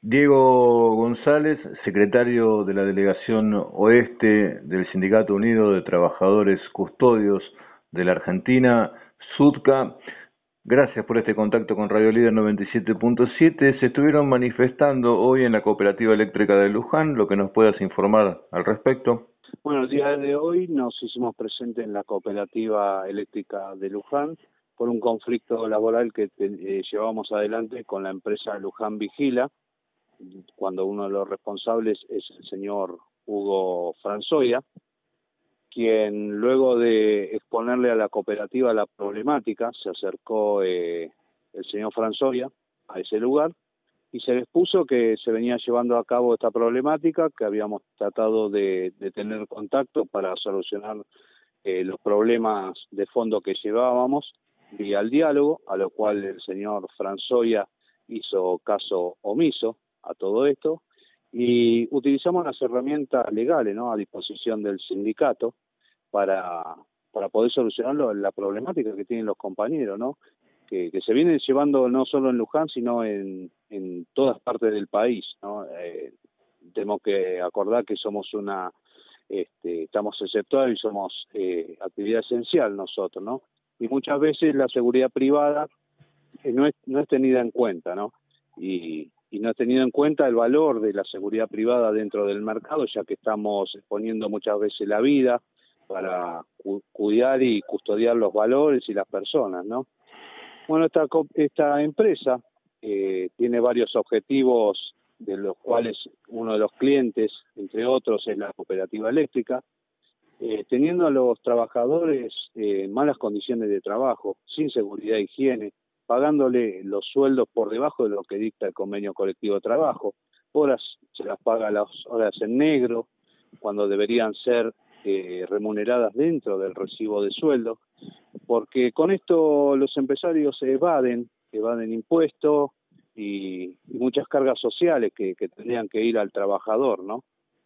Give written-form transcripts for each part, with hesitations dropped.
Diego González, secretario de la Delegación Oeste del Sindicato Unido de Trabajadores Custodios de la Argentina, SUTCA. Gracias por este contacto con Radio Líder 97.7. Se estuvieron manifestando hoy en la Cooperativa Eléctrica de Luján, lo que nos puedas informar al respecto. Bueno, el día de hoy nos hicimos presentes en la Cooperativa Eléctrica de Luján por un conflicto laboral que llevamos adelante con la empresa Luján Vigila, cuando uno de los responsables es el señor Hugo Franzoia, quien luego de exponerle a la cooperativa la problemática, se acercó el señor Franzoia a ese lugar y se les puso que se venía llevando a cabo esta problemática, que habíamos tratado de tener contacto para solucionar los problemas de fondo que llevábamos vía el diálogo, a lo cual el señor Franzoia hizo caso omiso a todo esto, y utilizamos las herramientas legales, ¿no?, a disposición del sindicato para poder solucionar la problemática que tienen los compañeros, ¿no?, que se viene llevando no solo en Luján, sino en todas partes del país, ¿no? Tenemos que acordar que somos estamos exceptuados y somos actividad esencial nosotros, ¿no? Y muchas veces la seguridad privada no es tenida en cuenta, ¿no? Y no es tenido en cuenta el valor de la seguridad privada dentro del mercado, ya que estamos exponiendo muchas veces la vida para cuidar y custodiar los valores y las personas, ¿no? Bueno, esta empresa tiene varios objetivos, de los cuales uno de los clientes, entre otros, es la cooperativa eléctrica, teniendo a los trabajadores en malas condiciones de trabajo, sin seguridad e higiene, pagándole los sueldos por debajo de lo que dicta el convenio colectivo de trabajo, horas se las paga las horas en negro, cuando deberían ser remuneradas dentro del recibo de sueldo, porque con esto los empresarios evaden impuestos y muchas cargas sociales que tendrían que ir al trabajador, ¿no?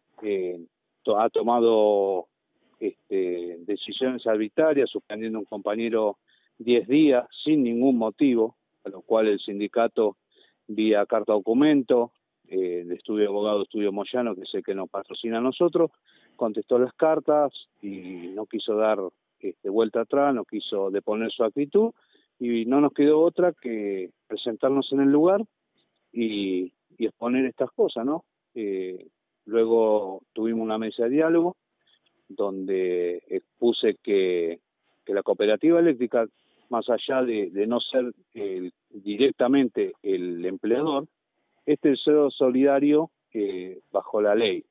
Ha tomado decisiones arbitrarias, suspendiendo a un compañero 10 días sin ningún motivo, a lo cual el sindicato, vía carta documento, el estudio de abogado Estudio Moyano, que es el que nos patrocina a nosotros, contestó las cartas y no quiso dar vuelta atrás, no quiso deponer su actitud, y no nos quedó otra que presentarnos en el lugar y exponer estas cosas, ¿no? Luego tuvimos una mesa de diálogo donde expuse que la cooperativa eléctrica, más allá de no ser directamente el empleador, es tercero solidario bajo la ley.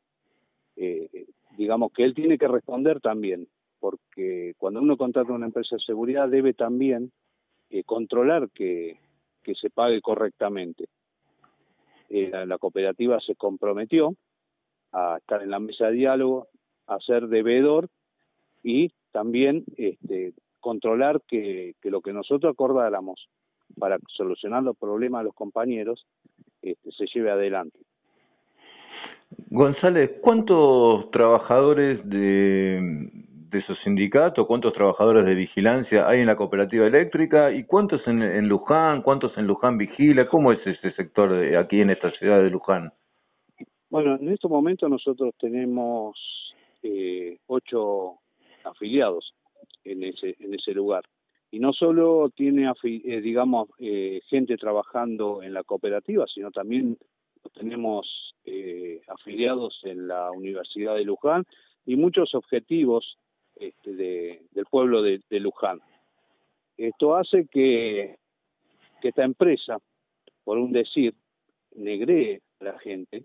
Digamos que él tiene que responder también, porque cuando uno contrata una empresa de seguridad debe también controlar que se pague correctamente. La cooperativa se comprometió a estar en la mesa de diálogo, a ser devedor y también controlar que lo que nosotros acordáramos para solucionar los problemas de los compañeros se lleve adelante. González, ¿cuántos trabajadores de su sindicato, cuántos trabajadores de vigilancia hay en la cooperativa eléctrica y cuántos en Luján, cuántos en Luján Vigila? ¿Cómo es ese sector aquí en esta ciudad de Luján? Bueno, en estos momentos nosotros tenemos 8 afiliados en ese lugar. Y no solo tiene, gente trabajando en la cooperativa, sino también tenemos afiliados en la Universidad de Luján y muchos objetivos del pueblo de Luján. Esto hace que esta empresa, por un decir, negree a la gente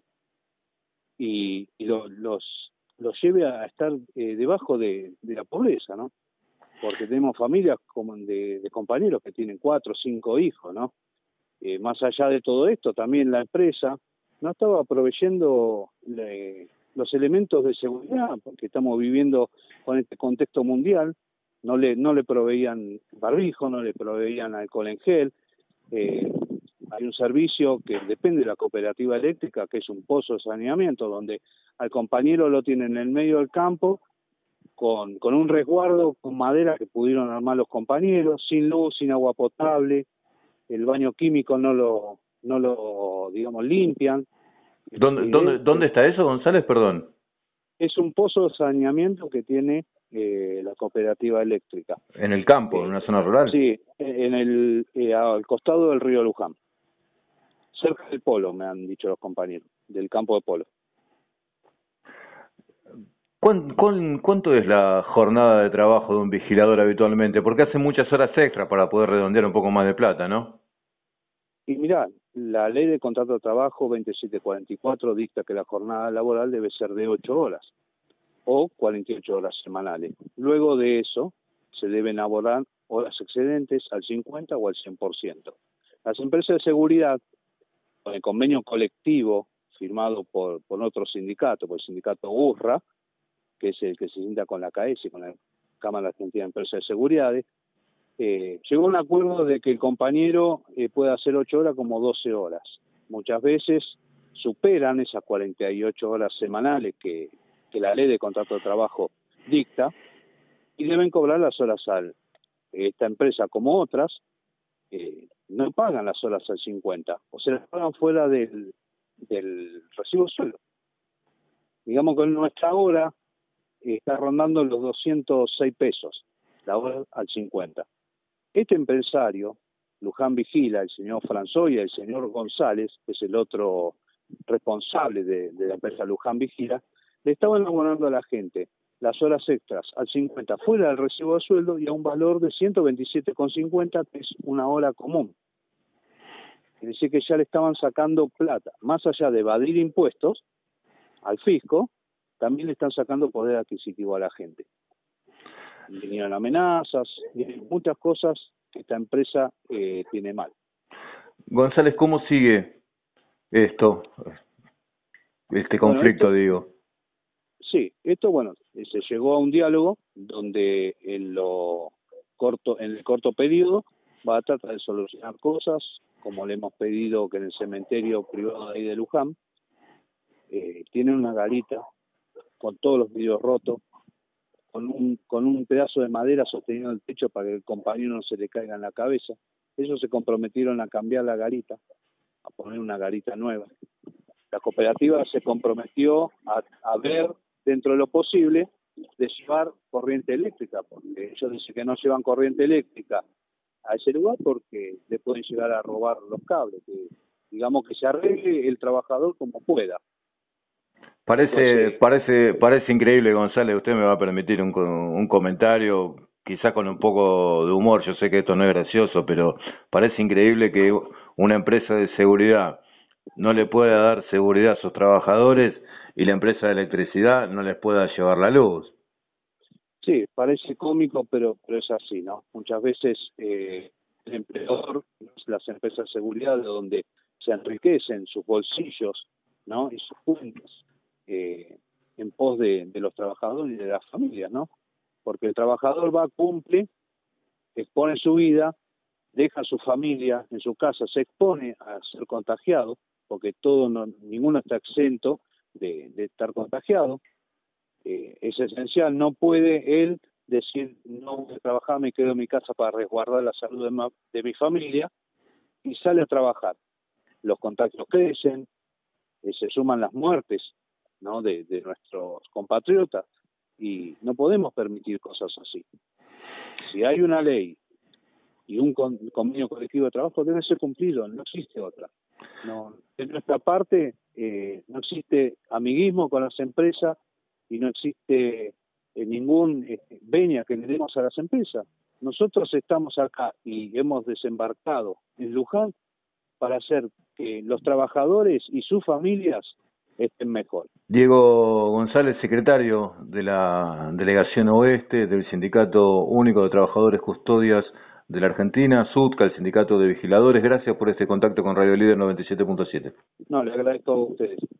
y los lleve a estar debajo de la pobreza, ¿no? Porque tenemos familias como de compañeros que tienen 4 o 5 hijos, ¿no? Más allá de todo esto, también la empresa no estaba proveyendo los elementos de seguridad, porque estamos viviendo con este contexto mundial, no le proveían barbijo, no le proveían alcohol en gel. Hay un servicio que depende de la cooperativa eléctrica, que es un pozo de saneamiento, donde al compañero lo tienen en el medio del campo, con un resguardo con madera que pudieron armar los compañeros, sin luz, sin agua potable, el baño químico no lo limpian, ¿Dónde está eso, González? Perdón. Es un pozo de saneamiento que tiene la cooperativa eléctrica. En el campo, en Eh, una zona rural. sí, al costado del río Luján, cerca del polo, me han dicho los compañeros, del campo de polo. ¿Cuánto es la jornada de trabajo de un vigilador habitualmente? Porque hace muchas horas extra para poder redondear un poco más de plata, ¿no? Y mirá, la ley de contrato de trabajo 2744 dicta que la jornada laboral debe ser de 8 horas o 48 horas semanales. Luego de eso, se deben abonar horas excedentes al 50 o al 100%. Las empresas de seguridad, con el convenio colectivo firmado por otro sindicato, por el sindicato URRA, que es el que se sienta con la CAES, con la Cámara Argentina de Empresas de Seguridad, llegó a un acuerdo de que el compañero pueda hacer 8 horas como 12 horas. Muchas veces superan esas 48 horas semanales que la ley de contrato de trabajo dicta y deben cobrar las horas al. Esta empresa, como otras, no pagan las horas al 50, o se las pagan fuera del recibo de sueldo. Digamos que nuestra hora está rondando los 206 pesos, la hora al 50. Este empresario, Luján Vigila, el señor Franzoya, el señor González, que es el otro responsable de la empresa Luján Vigila, le estaban abonando a la gente las horas extras al 50 fuera del recibo de sueldo y a un valor de 127,50, que es una hora común. Es decir, que ya le estaban sacando plata. Más allá de evadir impuestos al fisco, también le están sacando poder adquisitivo a la gente. Vinieron amenazas, vienen muchas cosas que esta empresa tiene mal. González, ¿cómo sigue esto, este conflicto, digo? Sí, bueno, se llegó a un diálogo donde en el corto periodo va a tratar de solucionar cosas, como le hemos pedido que en el cementerio privado de ahí de Luján, tienen una garita con todos los vidrios rotos, con un pedazo de madera sosteniendo el techo para que el compañero no se le caiga en la cabeza. Ellos se comprometieron a cambiar la garita, a poner una garita nueva. La cooperativa se comprometió a ver, dentro de lo posible, de llevar corriente eléctrica, porque ellos dicen que no llevan corriente eléctrica a ese lugar porque le pueden llegar a robar los cables. Digamos que se arregle el trabajador como pueda. Parece increíble, González. Usted me va a permitir un comentario, quizá con un poco de humor. Yo sé que esto no es gracioso, pero parece increíble que una empresa de seguridad no le pueda dar seguridad a sus trabajadores y la empresa de electricidad no les pueda llevar la luz. Sí, parece cómico, pero es así, ¿no? Muchas veces el empleador, las empresas de seguridad, de donde se enriquecen sus bolsillos, ¿no? Y sus cuentas en pos de los trabajadores y de las familias, ¿no? Porque el trabajador va, cumple, expone su vida, deja a su familia en su casa, se expone a ser contagiado, porque ninguno está exento de estar contagiado. Es esencial, no puede él decir no voy a trabajar, me quedo en mi casa para resguardar la salud de mi familia, y sale a trabajar. Los contagios crecen, se suman las muertes, ¿no? de nuestros compatriotas, y no podemos permitir cosas así. Si hay una ley y un convenio colectivo de trabajo, debe ser cumplido, no existe otra. No, de nuestra parte no existe amiguismo con las empresas y no existe ningún venia que le demos a las empresas. Nosotros estamos acá y hemos desembarcado en Luján para hacer que los trabajadores y sus familias estén mejor. Diego González, secretario de la Delegación Oeste del Sindicato Único de Trabajadores Custodias de la Argentina, SUTCA, el Sindicato de Vigiladores. Gracias por este contacto con Radio Líder 97.7. No, le agradezco a ustedes.